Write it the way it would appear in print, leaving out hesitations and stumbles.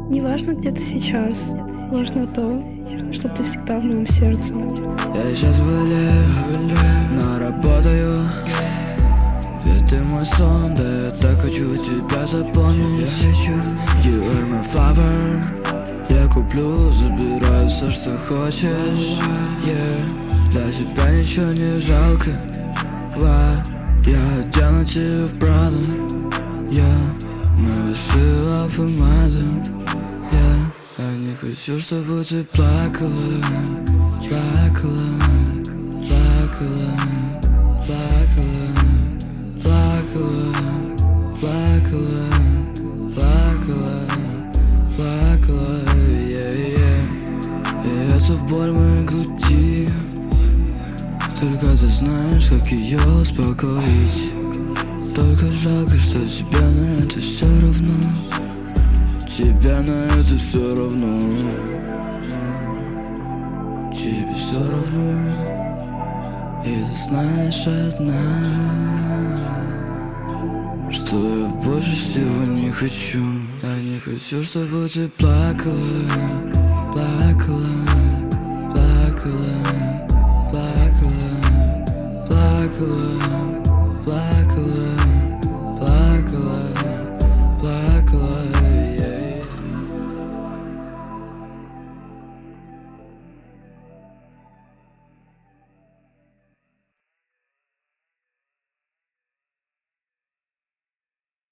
Не важно, где ты сейчас, важно то, что ты всегда в моем сердце. Я сейчас болею, но работаю. Ведь ты мой сон, да я так хочу тебя запомнить. Я хочу You are my flower. Я куплю, забираю все, что хочешь, yeah. Для тебя ничего не жалко, я одену тебя в Прада, мы выше Афамада, я не хочу, чтобы ты плакала, плакала, плакала, плакала, плакала, плакала, плакала, плакала, и это боль в моей груди. Только ты знаешь, как ее успокоить. Только жалко, что тебе на это все равно. Тебе на это все равно. Тебе все равно. И ты знаешь одна, что я больше всего не хочу. Я не хочу, чтобы ты плакала, плакала, плакала, плакала, плакала.